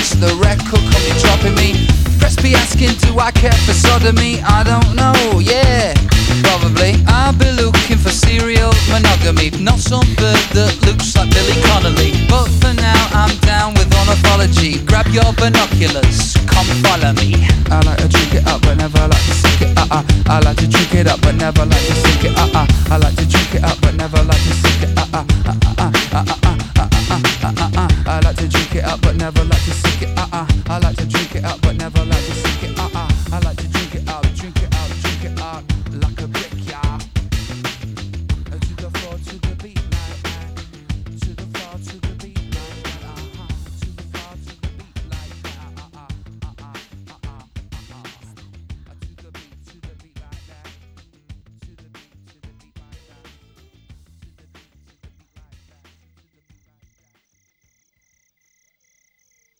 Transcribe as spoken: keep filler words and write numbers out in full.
watch the record company dropping me. Press be asking, do I care for sodomy? I don't know, yeah, probably. I'll be looking for serial monogamy, not some bird that looks like Billy Connolly. But for now I'm down with ornithology. Grab your binoculars, come follow me. I like to drink it up but never like to sink it, uh-uh. I like to drink it up but never like to sink it, uh-uh. I like to drink it up but